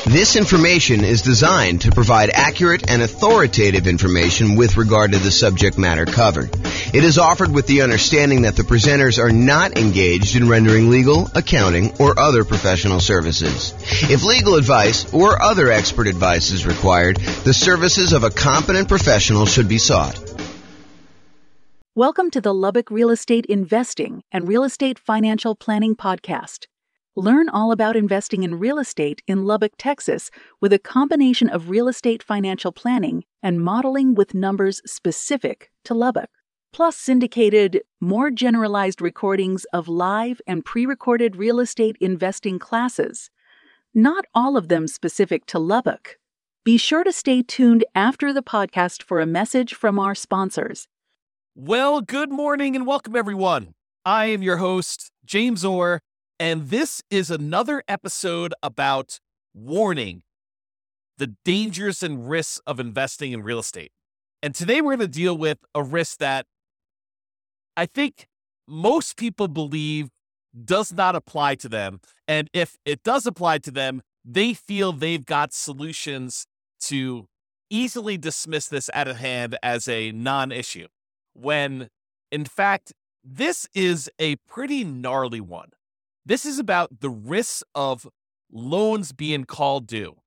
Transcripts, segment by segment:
This information is designed to provide accurate and authoritative information with regard to the subject matter covered. It is offered with the understanding that the presenters are not engaged in rendering legal, accounting, or other professional services. If legal advice or other expert advice is required, the services of a competent professional should be sought. Welcome to the Lubbock Real Estate Investing and Real Estate Financial Planning Podcast. Learn all about investing in real estate in Lubbock, Texas, with a combination of real estate financial planning and modeling with numbers specific to Lubbock, plus syndicated, more generalized recordings of live and pre-recorded real estate investing classes, not all of them specific to Lubbock. Be sure to stay tuned after the podcast for a message from our sponsors. Well, good morning and welcome, everyone. I am your host, James Orr, and this is another episode about warning the dangers and risks of investing in real estate. And today we're going to deal with a risk that I think most people believe does not apply to them. And if it does apply to them, they feel they've got solutions to easily dismiss this out of hand as a non-issue, when in fact, this is a pretty gnarly one. This is about the risks of loans being called due.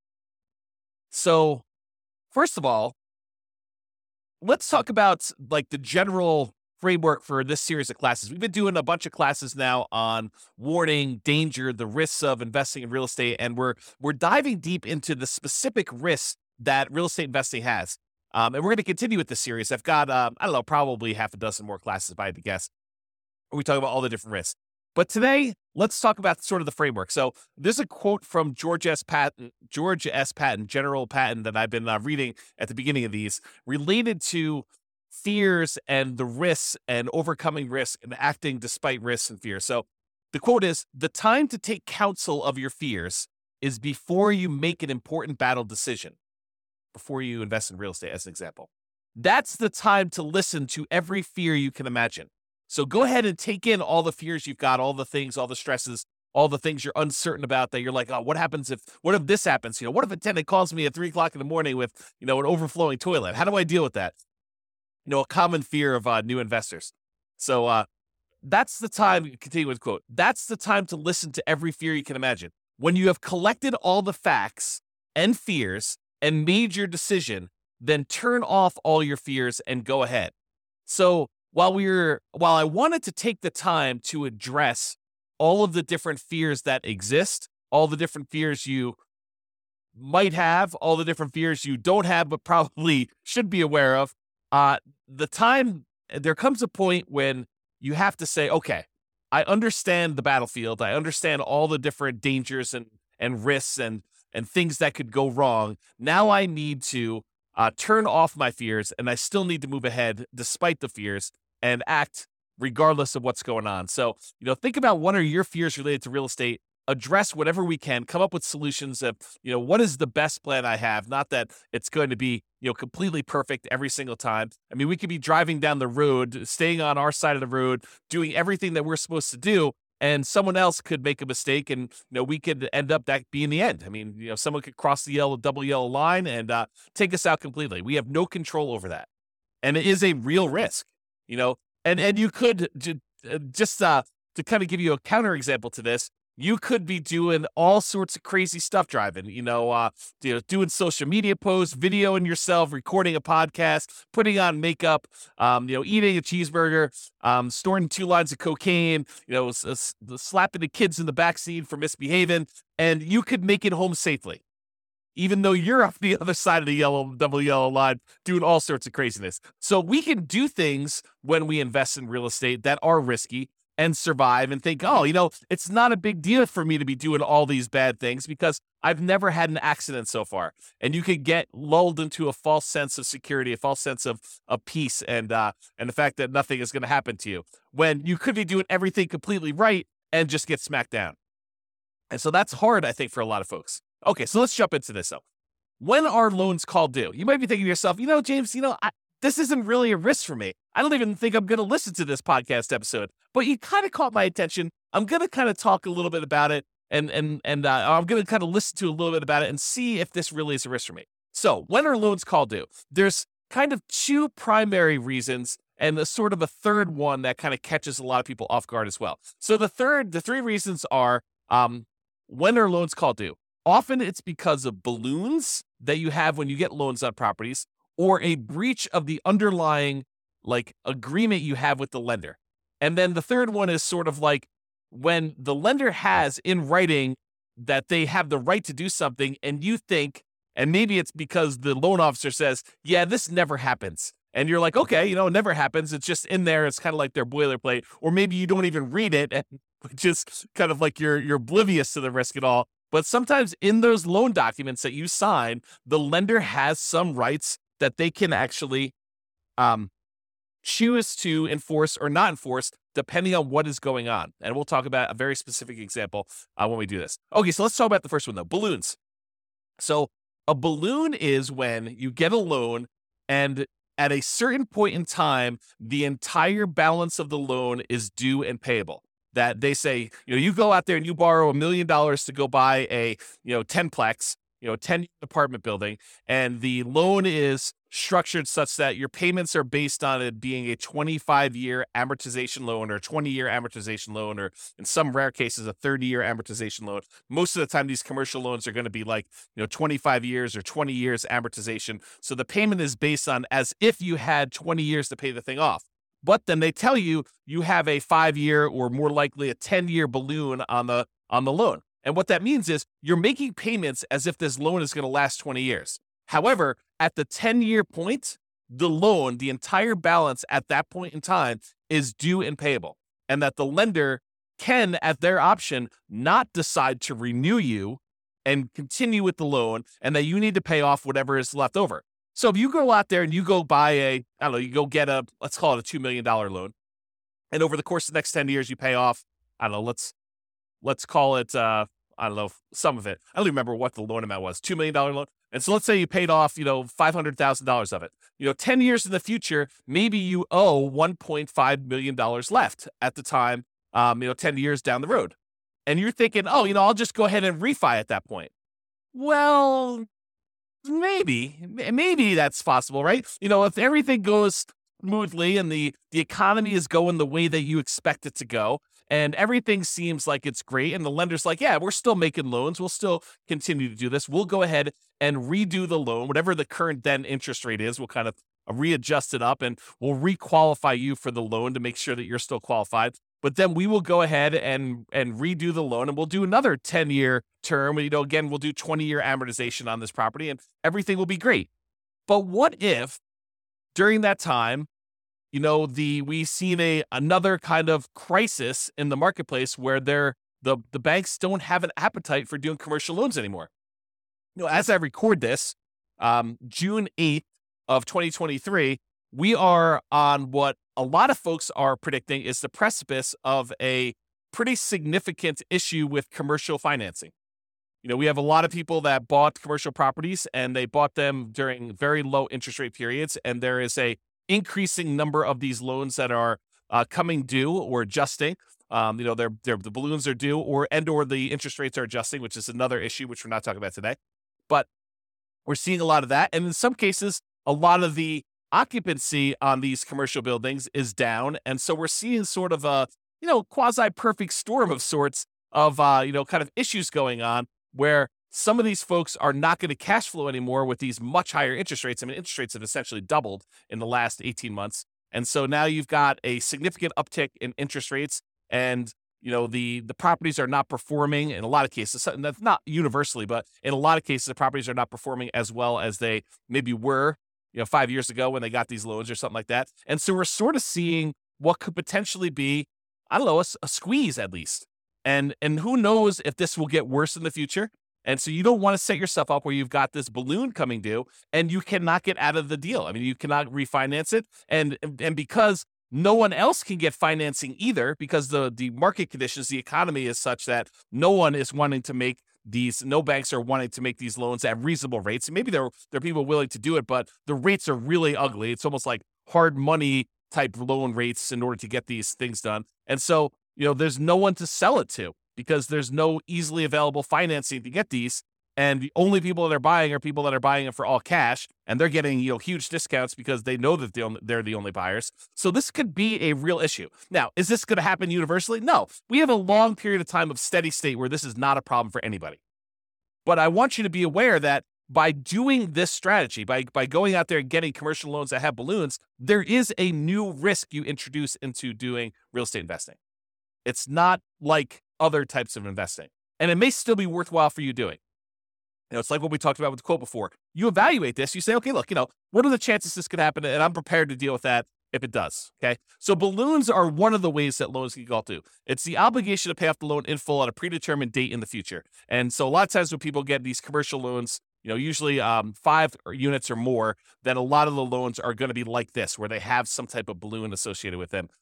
So, first of all, let's talk about like the general framework for this series of classes. We've been doing a bunch of classes now on warning, danger, the risks of investing in real estate, and we're diving deep into the specific risks that real estate investing has. And we're going to continue with this series. I've got, probably half a dozen more classes, if I had to guess, where we talk about all the different risks. But today, let's talk about sort of the framework. So there's a quote from George S. Patton, General Patton, that I've been reading at the beginning of these, related to fears and the risks and overcoming risk and acting despite risks and fears. So the quote is, "The time to take counsel of your fears is before you make an important battle decision." Before you invest in real estate, as an example. That's the time to listen to every fear you can imagine. So go ahead and take in all the fears you've got, all the things, all the stresses, all the things you're uncertain about that you're like, oh, what if this happens? What if a tenant calls me at 3 o'clock in the morning with, an overflowing toilet? How do I deal with that? A common fear of new investors. So that's the time, continue with quote, "That's the time to listen to every fear you can imagine. When you have collected all the facts and fears and made your decision, then turn off all your fears and go ahead." So while I wanted to take the time to address all of the different fears that exist, all the different fears you might have, all the different fears you don't have but probably should be aware of, there comes a point when you have to say, okay, I understand the battlefield. I understand all the different dangers and risks and things that could go wrong. Now I need to turn off my fears, and I still need to move ahead despite the fears and act regardless of what's going on. So, think about what are your fears related to real estate, address whatever we can, come up with solutions of, what is the best plan I have? Not that it's going to be, completely perfect every single time. I mean, we could be driving down the road, staying on our side of the road, doing everything that we're supposed to do, and someone else could make a mistake, and we could end up that being the end. I mean, someone could cross the double yellow line and take us out completely. We have no control over that, and it is a real risk. And you could just to kind of give you a counter example to this, you could be doing all sorts of crazy stuff driving. Doing social media posts, videoing yourself, recording a podcast, putting on makeup, eating a cheeseburger, storing 2 lines of cocaine, slapping the kids in the backseat for misbehaving, and you could make it home safely, even though you're off the other side of the double yellow line doing all sorts of craziness. So we can do things when we invest in real estate that are risky and survive and think, oh, it's not a big deal for me to be doing all these bad things because I've never had an accident so far. And you could get lulled into a false sense of security, a false sense of peace, and the fact that nothing is going to happen to you when you could be doing everything completely right and just get smacked down. And so that's hard, I think, for a lot of folks. Okay, so let's jump into this though. When are loans called due? You might be thinking to yourself, James, this isn't really a risk for me. I don't even think I'm going to listen to this podcast episode, but you kind of caught my attention. I'm going to kind of talk a little bit about it And I'm going to kind of listen to a little bit about it and see if this really is a risk for me. So when are loans called due? There's kind of two primary reasons and a sort of a third one that kind of catches a lot of people off guard as well. So the three reasons are, when are loans called due? Often it's because of balloons that you have when you get loans on properties, or a breach of the underlying agreement you have with the lender. And then the third one is sort of like when the lender has in writing that they have the right to do something, and you think, and maybe it's because the loan officer says, yeah, this never happens. And you're like, okay, it never happens. It's just in there. It's kind of like their boilerplate. Or maybe you don't even read it and just kind of like you're oblivious to the risk at all. But sometimes in those loan documents that you sign, the lender has some rights that they can actually choose to enforce or not enforce depending on what is going on. And we'll talk about a very specific example when we do this. Okay, so let's talk about the first one though, balloons. So a balloon is when you get a loan and at a certain point in time, the entire balance of the loan is due and payable. That they say, you go out there and you borrow $1 million to go buy a, 10-plex, 10 apartment building, and the loan is structured such that your payments are based on it being a 25-year amortization loan or a 20-year amortization loan, or in some rare cases, a 30-year amortization loan. Most of the time, these commercial loans are going to be 25 years or 20 years amortization. So the payment is based on as if you had 20 years to pay the thing off. But then they tell you you have a 5-year or more likely a 10-year balloon on the loan. And what that means is you're making payments as if this loan is going to last 20 years. However, at the 10-year point, the loan, the entire balance at that point in time is due and payable. And that the lender can, at their option, not decide to renew you and continue with the loan, and that you need to pay off whatever is left over. So if you go out there and you go buy you go get let's call it a $2 million loan. And over the course of the next 10 years, you pay off, let's call it, some of it. I don't even remember what the loan amount was, $2 million loan. And so let's say you paid off, $500,000 of it. 10 years in the future, maybe you owe $1.5 million left at the time, 10 years down the road. And you're thinking, I'll just go ahead and refi at that point. Well, maybe that's possible, right? If everything goes smoothly and the economy is going the way that you expect it to go, and everything seems like it's great, and the lender's like, yeah, we're still making loans, we'll still continue to do this, we'll go ahead and redo the loan, whatever the current then interest rate is, we'll kind of readjust it up, and we'll requalify you for the loan to make sure that you're still qualified. But then we will go ahead and redo the loan, and we'll do another 10-year term. Again, we'll do 20-year amortization on this property, and everything will be great. But what if during that time, we've seen another kind of crisis in the marketplace where the banks don't have an appetite for doing commercial loans anymore. As I record this, June 8th of 2023, we are on what a lot of folks are predicting is the precipice of a pretty significant issue with commercial financing. We have a lot of people that bought commercial properties, and they bought them during very low interest rate periods, and there is a increasing number of these loans that are coming due or adjusting. The balloons are due, or the interest rates are adjusting, which is another issue which we're not talking about today. But we're seeing a lot of that, and in some cases, a lot of the occupancy on these commercial buildings is down, and so we're seeing sort of a quasi-perfect storm of sorts of kind of issues going on where some of these folks are not going to cash flow anymore with these much higher interest rates. I mean, interest rates have essentially doubled in the last 18 months. And so now you've got a significant uptick in interest rates, and the properties are not performing in a lot of cases. That's not universally, but in a lot of cases, the properties are not performing as well as they maybe were 5 years ago when they got these loans or something like that. And so we're sort of seeing what could potentially be, a squeeze at least. And who knows if this will get worse in the future. And so you don't want to set yourself up where you've got this balloon coming due and you cannot get out of the deal. I mean, you cannot refinance it. And because no one else can get financing either, because the market conditions, the economy is such that no one is wanting to make no banks are wanting to make these loans at reasonable rates. And maybe there are people willing to do it, but the rates are really ugly. It's almost like hard money type loan rates in order to get these things done. And so, there's no one to sell it to because there's no easily available financing to get these. And the only people that are buying are people that are buying it for all cash, and they're getting huge discounts because they know that they're the only buyers. So this could be a real issue. Now, is this going to happen universally? No. We have a long period of time of steady state where this is not a problem for anybody. But I want you to be aware that by doing this strategy, by going out there and getting commercial loans that have balloons, there is a new risk you introduce into doing real estate investing. It's not like other types of investing, and it may still be worthwhile for you doing. It's like what we talked about with the quote before. You evaluate this. You say, okay, look, what are the chances this could happen? And I'm prepared to deal with that if it does. Okay. So balloons are one of the ways that loans can go to. It's the obligation to pay off the loan in full at a predetermined date in the future. And so a lot of times when people get these commercial loans, usually 5 units or more, then a lot of the loans are going to be like this, where they have some type of balloon associated with them.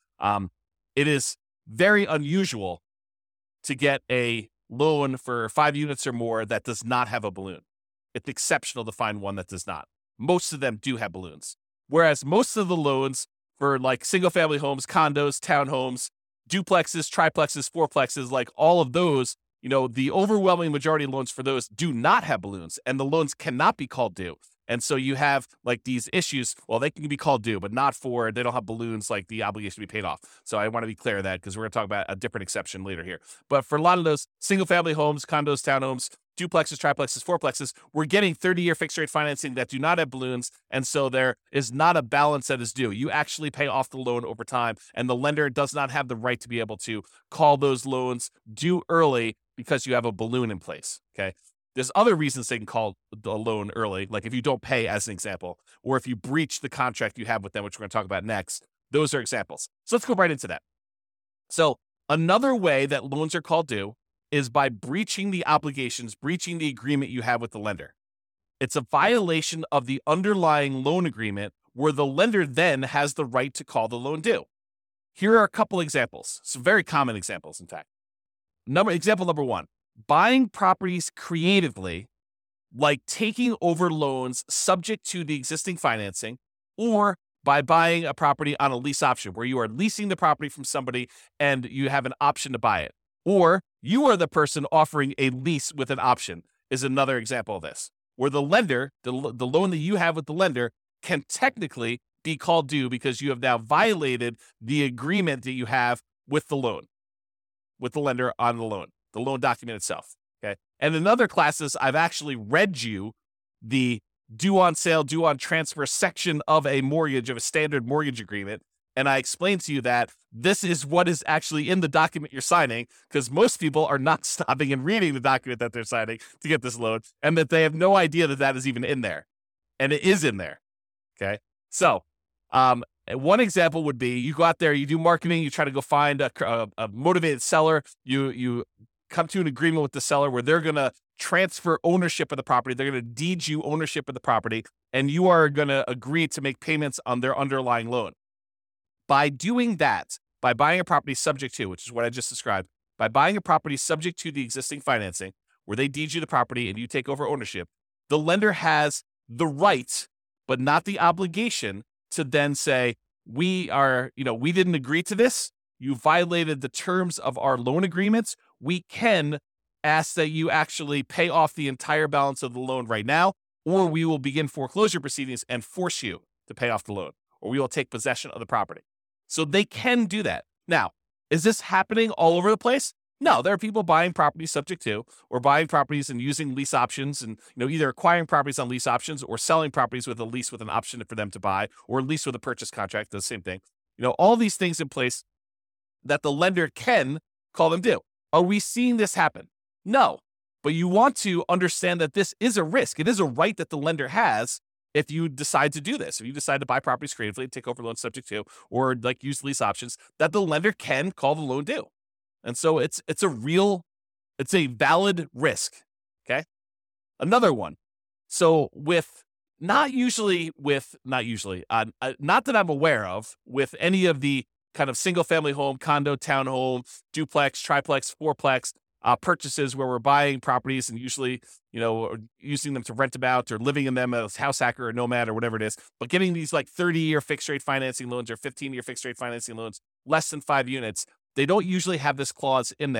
It is very unusual to get a loan for 5 units or more that does not have a balloon. It's exceptional to find one that does not. Most of them do have balloons. Whereas most of the loans for like single family homes, condos, townhomes, duplexes, triplexes, fourplexes, like all of those, the overwhelming majority of loans for those do not have balloons, and the loans cannot be called due. And so you have like these issues. Well, they can be called due, but they don't have balloons, like the obligation to be paid off. So I want to be clear of that, because we're going to talk about a different exception later here. But for a lot of those single family homes, condos, townhomes, duplexes, triplexes, fourplexes, we're getting 30-year fixed rate financing that do not have balloons. And so there is not a balance that is due. You actually pay off the loan over time, and the lender does not have the right to be able to call those loans due early because you have a balloon in place. Okay. There's other reasons they can call the loan early, like if you don't pay, as an example, or if you breach the contract you have with them, which we're going to talk about next. Those are examples. So let's go right into that. So another way that loans are called due is by breaching the obligations, breaching the agreement you have with the lender. It's a violation of the underlying loan agreement where the lender then has the right to call the loan due. Here are a couple examples, some very common examples, in fact. Example number 1. Buying properties creatively, like taking over loans subject to the existing financing, or by buying a property on a lease option where you are leasing the property from somebody and you have an option to buy it. Or you are the person offering a lease with an option is another example of this, where the lender, the loan that you have with the lender can technically be called due because you have now violated the agreement that you have with the loan, with the lender on the loan document itself. Okay. And in other classes, I've actually read you the due on sale, due on transfer section of a mortgage, of a standard mortgage agreement. And I explained to you that this is what is actually in the document you're signing, because most people are not stopping and reading the document that they're signing to get this loan, and that they have no idea that that is even in there. And it is in there. Okay. So, one example would be you go out there, you do marketing, you try to go find a motivated seller. You come to an agreement with the seller where they're going to transfer ownership of the property. They're going to deed you ownership of the property, and you are going to agree to make payments on their underlying loan. By doing that, by buying a property subject to, which is what I just described, by buying a property subject to the existing financing, where they deed you the property and you take over ownership, the lender has the right, but not the obligation, to then say, we didn't agree to this. You violated the terms of our loan agreements. We can ask that you actually pay off the entire balance of the loan right now, or we will begin foreclosure proceedings and force you to pay off the loan, or we will take possession of the property. So they can do that. Now, is this happening all over the place? No, there are people buying properties subject to, or buying properties and using lease options, and either acquiring properties on lease options or selling properties with a lease with an option for them to buy, or a lease with a purchase contract, the same thing. All these things in place that the lender can call them due. Are we seeing this happen? No, but you want to understand that this is a risk. It is a right that the lender has if you decide to do this. If you decide to buy properties creatively, take over loans subject to, or like use lease options, that the lender can call the loan due. And so it's a valid risk. Okay. Another one. So not that I'm aware of, with any of the kind of single family home, condo, townhome, duplex, triplex, fourplex purchases where we're buying properties and usually, using them to rent them out or living in them as house hacker or nomad or whatever it is, but getting these like 30-year fixed rate financing loans or 15-year fixed rate financing loans, less than 5 units, they don't usually have this clause in there.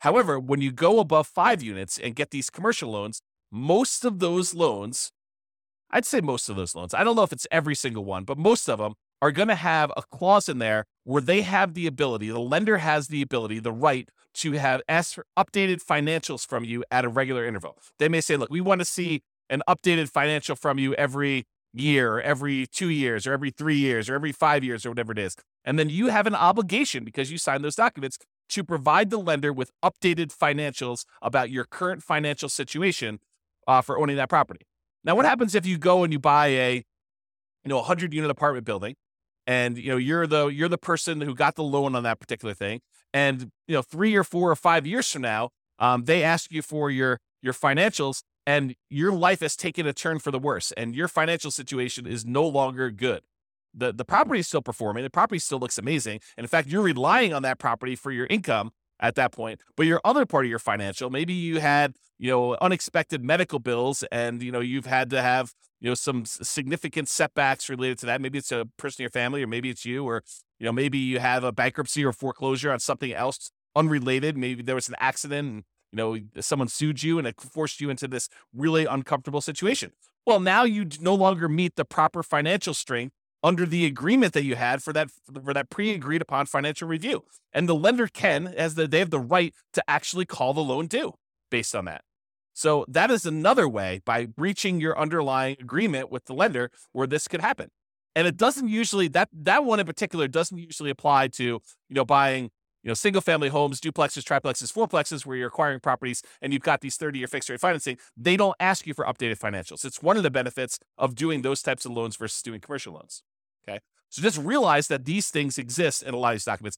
However, when you go above 5 units and get these commercial loans, most of those loans, I'd say most of those loans, I don't know if it's every single one, but most of them are going to have a clause in there where they have the ability, the lender has the ability, the right to ask for updated financials from you at a regular interval. They may say, look, we want to see an updated financial from you every year, or every 2 years, or every 3 years, or every 5 years, or whatever it is. And then you have an obligation, because you signed those documents, to provide the lender with updated financials about your current financial situation for owning that property. Now, what happens if you go and you buy a 100-unit apartment building, and you're the person who got the loan on that particular thing, and 3 or 4 or 5 years from now, they ask you for your financials, and your life has taken a turn for the worse, and your financial situation is no longer good. The property is still performing, the property still looks amazing, and in fact, you're relying on that property for your income at that point. But your other part of your financial, maybe you had unexpected medical bills, and you've had to have some significant setbacks related to that. Maybe it's a person in your family, or maybe it's you, or maybe you have a bankruptcy or foreclosure on something else unrelated. Maybe there was an accident, and someone sued you, and it forced you into this really uncomfortable situation. Well, now you no longer meet the proper financial strength under the agreement that you had for that pre-agreed upon financial review. And the lender they have the right to actually call the loan due based on that. So that is another way, by breaching your underlying agreement with the lender, where this could happen. And it doesn't usually, that one in particular doesn't usually apply to, buying, single family homes, duplexes, triplexes, fourplexes, where you're acquiring properties and you've got these 30-year fixed rate financing. They don't ask you for updated financials. It's one of the benefits of doing those types of loans versus doing commercial loans. Okay. So just realize that these things exist in a lot of these documents.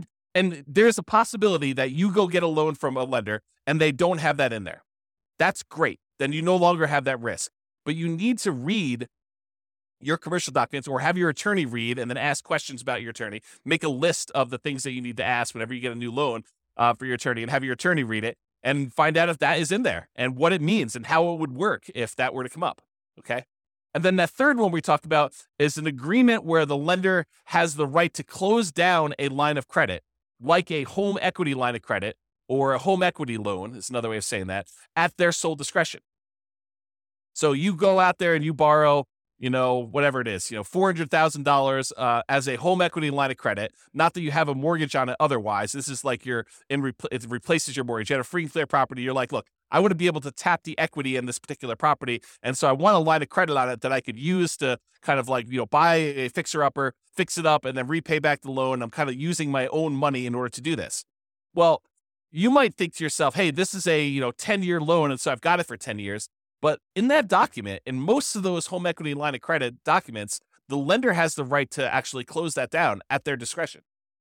And there's a possibility that you go get a loan from a lender and they don't have that in there. That's great. Then you no longer have that risk. But you need to read your commercial documents, or have your attorney read, and then ask questions about your attorney. Make a list of the things that you need to ask whenever you get a new loan for your attorney, and have your attorney read it and find out if that is in there and what it means and how it would work if that were to come up. Okay. And then that third one we talked about is an agreement where the lender has the right to close down a line of credit, like a home equity line of credit or a home equity loan, is another way of saying that, at their sole discretion. So you go out there and you borrow, whatever it is, $400,000 as a home equity line of credit. Not that you have a mortgage on it otherwise. This is like it replaces your mortgage. You had a free and clear property. You're like, look, I want to be able to tap the equity in this particular property. And so I want a line of credit on it that I could use to kind of like, buy a fixer-upper, fix it up, and then repay back the loan. I'm kind of using my own money in order to do this. Well, you might think to yourself, hey, this is a 10-year loan, and so I've got it for 10 years. But in that document, in most of those home equity line of credit documents, the lender has the right to actually close that down at their discretion.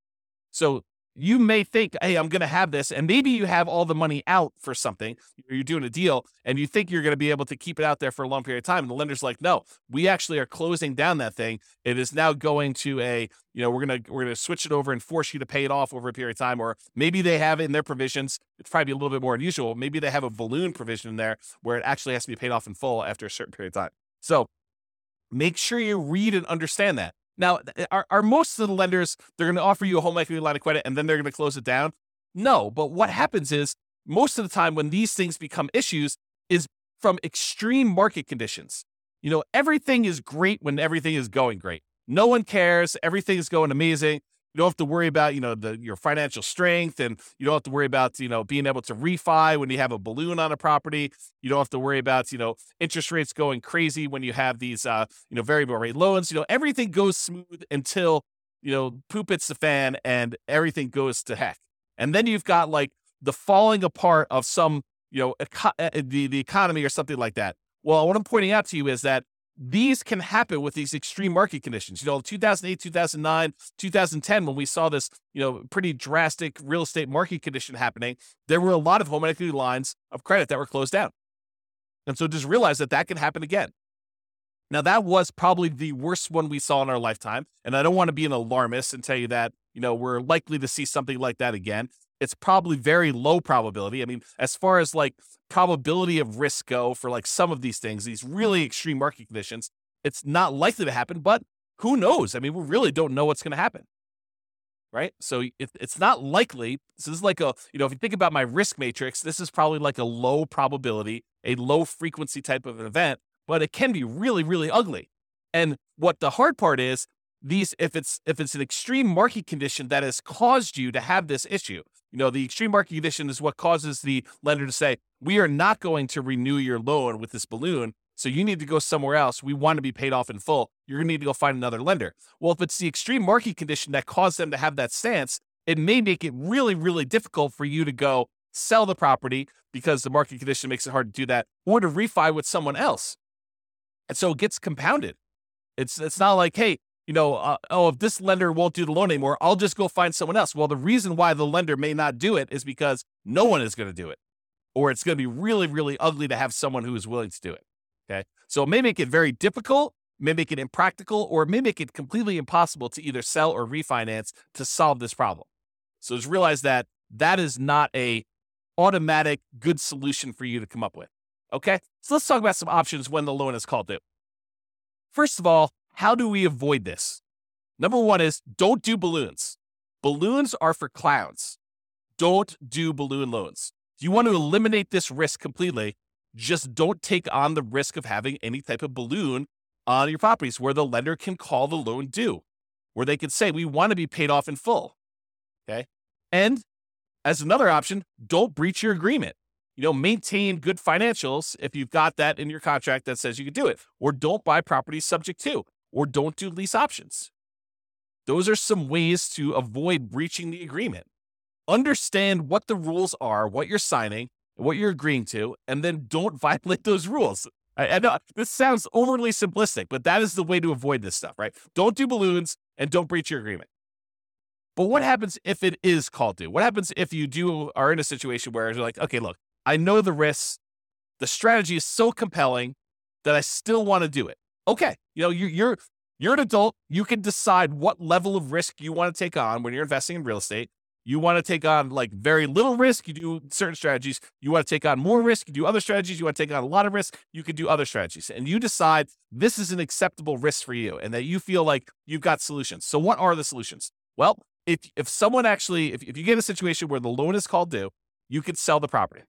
So you may think, hey, I'm going to have this, and maybe you have all the money out for something, or you're doing a deal, and you think you're going to be able to keep it out there for a long period of time. And the lender's like, no, we actually are closing down that thing. It is now going to we're going to switch it over and force you to pay it off over a period of time. Or maybe they have it in their provisions. It's probably a little bit more unusual. Maybe they have a balloon provision in there where it actually has to be paid off in full after a certain period of time. So make sure you read and understand that. Now, are most of the lenders, they're going to offer you a home equity line of credit and then they're going to close it down? No, but what happens is most of the time when these things become issues is from extreme market conditions. Everything is great when everything is going great. No one cares. Everything is going amazing. You don't have to worry about, your financial strength, and you don't have to worry about, being able to refi when you have a balloon on a property. You don't have to worry about, interest rates going crazy when you have these, variable rate loans. Everything goes smooth until, poop hits the fan and everything goes to heck. And then you've got like the falling apart of some, the economy or something like that. Well, what I'm pointing out to you is that these can happen with these extreme market conditions. 2008, 2009, 2010, when we saw this, pretty drastic real estate market condition happening, there were a lot of home equity lines of credit that were closed down. And so just realize that can happen again. Now, that was probably the worst one we saw in our lifetime. And I don't want to be an alarmist and tell you that, we're likely to see something like that again. It's probably very low probability. I mean, as far as like probability of risk go for like some of these things, these really extreme market conditions, it's not likely to happen, but who knows? I mean, we really don't know what's going to happen. right? So it's not likely. This is like if you think about my risk matrix, this is probably like a low probability, a low frequency type of an event, but it can be really, really ugly. And what the hard part is, if it's an extreme market condition that has caused you to have this issue, the extreme market condition is what causes the lender to say, we are not going to renew your loan with this balloon, so you need to go somewhere else. We want to be paid off in full. You're going to need to go find another lender. Well, if it's the extreme market condition that caused them to have that stance, it may make it really, really difficult for you to go sell the property because the market condition makes it hard to do that, or to refi with someone else. And so it gets compounded. It's not like, hey, if this lender won't do the loan anymore, I'll just go find someone else. Well, the reason why the lender may not do it is because no one is going to do it, or it's going to be really, really ugly to have someone who is willing to do it. Okay. So it may make it very difficult, may make it impractical, or it may make it completely impossible to either sell or refinance to solve this problem. So just realize that is not a automatic good solution for you to come up with. Okay. So let's talk about some options when the loan is called due. First of all, how do we avoid this? Number one is don't do balloons. Balloons are for clowns. Don't do balloon loans. If you want to eliminate this risk completely, just don't take on the risk of having any type of balloon on your properties where the lender can call the loan due, where they can say, we want to be paid off in full. Okay. And as another option, don't breach your agreement. Maintain good financials if you've got that in your contract that says you can do it, or don't buy properties subject to, or don't do lease options. Those are some ways to avoid breaching the agreement. Understand what the rules are, what you're signing, what you're agreeing to, and then don't violate those rules. I know this sounds overly simplistic, but that is the way to avoid this stuff, right? Don't do balloons and don't breach your agreement. But what happens if it is called due? What happens if you are in a situation where you're like, okay, look, I know the risks. The strategy is so compelling that I still want to do it. Okay, you're an adult. You can decide what level of risk you want to take on when you're investing in real estate. You want to take on like very little risk, you do certain strategies. You want to take on more risk, you do other strategies. You want to take on a lot of risk, you can do other strategies. And you decide this is an acceptable risk for you and that you feel like you've got solutions. So what are the solutions? Well, if someone actually, if you get in a situation where the loan is called due, you could sell the property.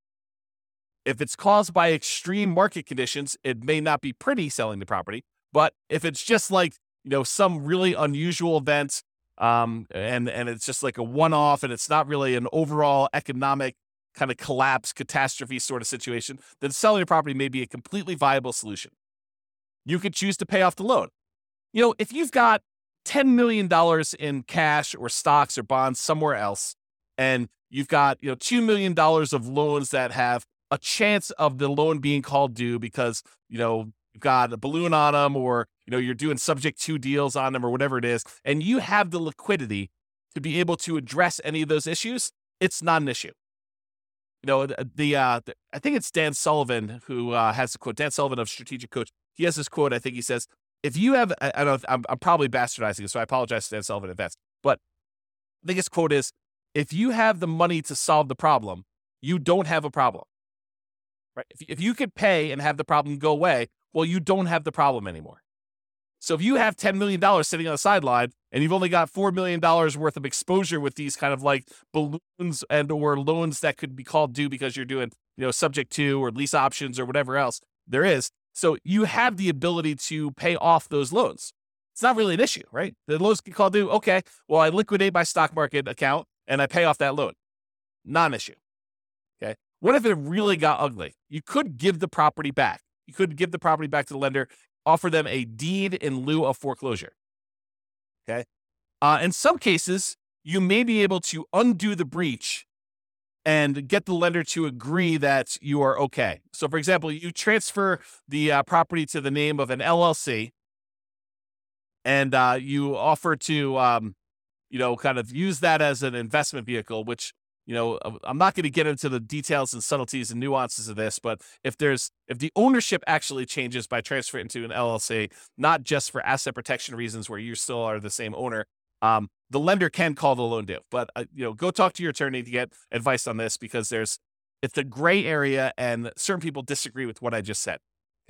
If it's caused by extreme market conditions, it may not be pretty selling the property. But if it's just like, some really unusual event, and it's just like a one-off and it's not really an overall economic kind of collapse, catastrophe sort of situation, then selling your property may be a completely viable solution. You could choose to pay off the loan. If you've got $10 million in cash or stocks or bonds somewhere else, and you've got, $2 million of loans that have a chance of the loan being called due because, you've got a balloon on them, or, you're doing subject to deals on them or whatever it is, and you have the liquidity to be able to address any of those issues, it's not an issue. I think it's Dan Sullivan who has the quote, Dan Sullivan of Strategic Coach. He has this quote. I think he says, if you have, I don't know, I'm probably bastardizing it, so I apologize to Dan Sullivan in advance, but I think his quote is, if you have the money to solve the problem, you don't have a problem. Right? If you could pay and have the problem go away, well, you don't have the problem anymore. So if you have $10 million sitting on the sideline and you've only got $4 million worth of exposure with these kind of like balloons and or loans that could be called due because you're doing, subject to or lease options or whatever else there is. So you have the ability to pay off those loans. It's not really an issue, right? The loans get called due. Okay, well, I liquidate my stock market account and I pay off that loan. Not an issue. Okay. What if it really got ugly? You could give the property back. You could give the property back to the lender, offer them a deed in lieu of foreclosure. Okay. In some cases, you may be able to undo the breach and get the lender to agree that you are okay. So, for example, you transfer the property to the name of an LLC, and you offer to, kind of use that as an investment vehicle, which, I'm not going to get into the details and subtleties and nuances of this, but if the ownership actually changes by transferring to an LLC, not just for asset protection reasons where you still are the same owner, the lender can call the loan due. But, go talk to your attorney to get advice on this because it's a gray area and certain people disagree with what I just said. Okay.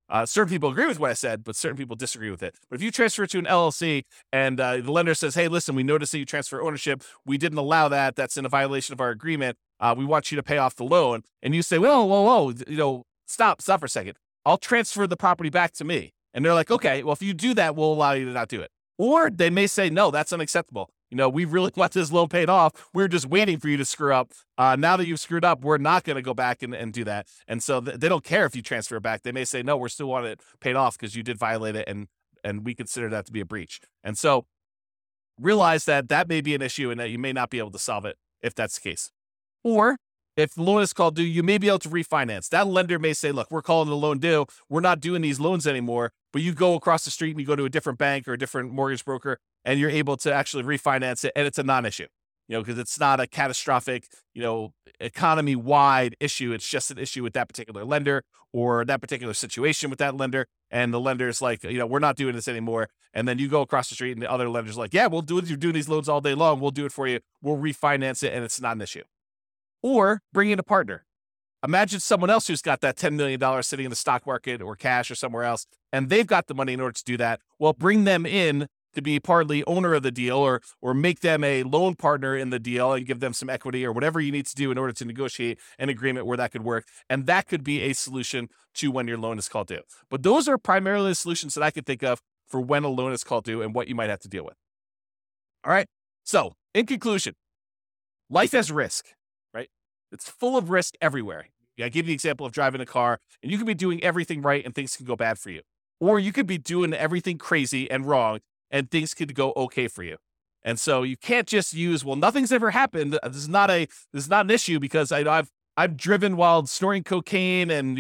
Certain people agree with what I said, but certain people disagree with it. But if you transfer it to an LLC and the lender says, hey, listen, we noticed that you transfer ownership. We didn't allow that. That's in a violation of our agreement. We want you to pay off the loan. And you say, whoa, stop for a second. I'll transfer the property back to me. And they're like, okay, well, if you do that, we'll allow you to not do it. Or they may say, no, that's unacceptable. We really want this loan paid off. We're just waiting for you to screw up. Now that you've screwed up, we're not going to go back and do that. And so they don't care if you transfer it back. They may say, no, we're still want it paid off because you did violate it, and we consider that to be a breach. And so realize that may be an issue and that you may not be able to solve it if that's the case. Or if the loan is called due, you may be able to refinance. That lender may say, look, we're calling the loan due. We're not doing these loans anymore. But you go across the street and you go to a different bank or a different mortgage broker, and you're able to actually refinance it. And it's a non-issue, because it's not a catastrophic, economy-wide issue. It's just an issue with that particular lender or that particular situation with that lender. And the lender's like, we're not doing this anymore. And then you go across the street and the other lender's like, yeah, we'll do it. You're doing these loans all day long. We'll do it for you. We'll refinance it. And it's not an issue. Or bring in a partner. Imagine someone else who's got that $10 million sitting in the stock market or cash or somewhere else, and they've got the money in order to do that. Well, bring them in to be partly owner of the deal or make them a loan partner in the deal and give them some equity or whatever you need to do in order to negotiate an agreement where that could work. And that could be a solution to when your loan is called due. But those are primarily the solutions that I could think of for when a loan is called due and what you might have to deal with. All right. So in conclusion, life has risk. It's full of risk everywhere. I give you the example of driving a car, and you could be doing everything right and things can go bad for you. Or you could be doing everything crazy and wrong and things could go okay for you. And so you can't just use, well, nothing's ever happened. This is not an issue because I've driven while snorting cocaine and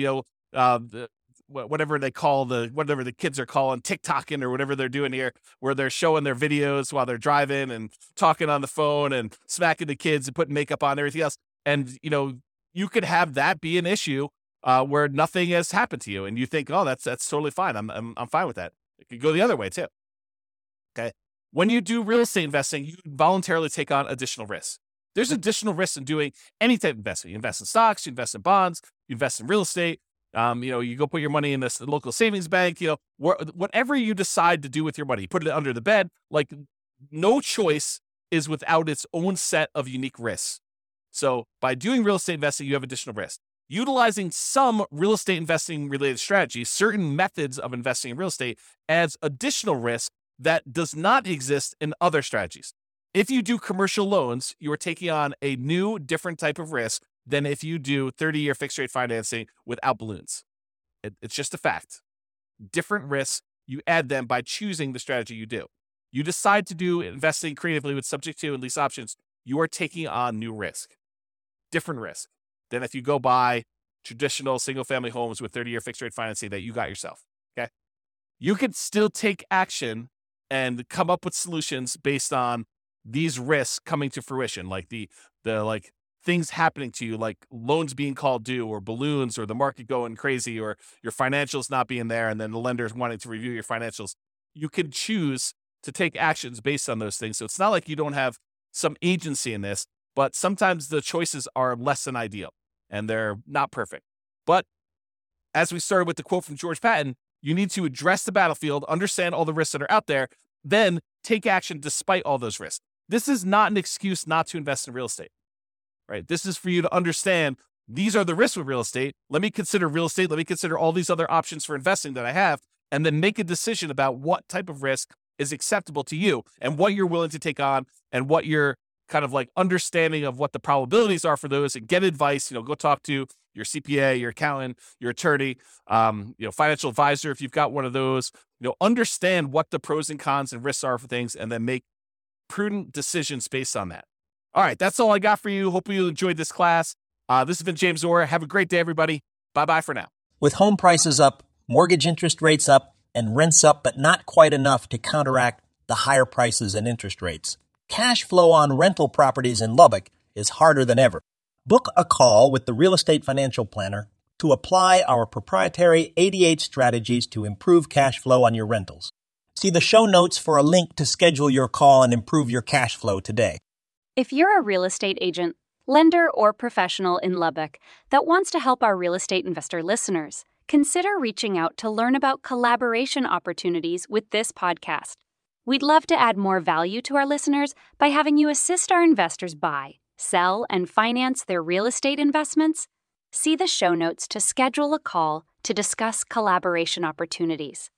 whatever the kids are calling TikToking or whatever they're doing here, where they're showing their videos while they're driving and talking on the phone and smacking the kids and putting makeup on and everything else. And, you could have that be an issue where nothing has happened to you. And you think, oh, that's totally fine. I'm fine with that. It could go the other way too. Okay. When you do real estate investing, you voluntarily take on additional risks. There's additional risks in doing any type of investment. You invest in stocks, you invest in bonds, you invest in real estate. You go put your money in this local savings bank, whatever you decide to do with your money, you put it under the bed. Like, no choice is without its own set of unique risks. So by doing real estate investing, you have additional risk. Utilizing some real estate investing related strategies, certain methods of investing in real estate, adds additional risk that does not exist in other strategies. If you do commercial loans, you are taking on a new, different type of risk than if you do 30-year fixed rate financing without balloons. It's just a fact. Different risks, you add them by choosing the strategy you do. You decide to do investing creatively with subject to and lease options, you are taking on new risk. Different risk than if you go buy traditional single-family homes with 30-year fixed-rate financing that you got yourself, okay? You could still take action and come up with solutions based on these risks coming to fruition, like the things happening to you, like loans being called due or balloons or the market going crazy or your financials not being there and then the lenders wanting to review your financials. You can choose to take actions based on those things. So it's not like you don't have some agency in this. But sometimes the choices are less than ideal and they're not perfect. But as we started with the quote from George Patton, you need to address the battlefield, understand all the risks that are out there, then take action despite all those risks. This is not an excuse not to invest in real estate, right? This is for you to understand these are the risks with real estate. Let me consider real estate. Let me consider all these other options for investing that I have, and then make a decision about what type of risk is acceptable to you and what you're willing to take on and what you're kind of like understanding of what the probabilities are for those, and get advice. Go talk to your CPA, your accountant, your attorney, financial advisor if you've got one of those. Understand what the pros and cons and risks are for things, and then make prudent decisions based on that. All right, that's all I got for you. Hope you enjoyed this class. This has been James Orr. Have a great day, everybody. Bye-bye for now. With home prices up, mortgage interest rates up, and rents up, but not quite enough to counteract the higher prices and interest rates, cash flow on rental properties in Lubbock is harder than ever. Book a call with the Real Estate Financial Planner to apply our proprietary 88 strategies to improve cash flow on your rentals. See the show notes for a link to schedule your call and improve your cash flow today. If you're a real estate agent, lender, or professional in Lubbock that wants to help our real estate investor listeners, consider reaching out to learn about collaboration opportunities with this podcast. We'd love to add more value to our listeners by having you assist our investors buy, sell, and finance their real estate investments. See the show notes to schedule a call to discuss collaboration opportunities.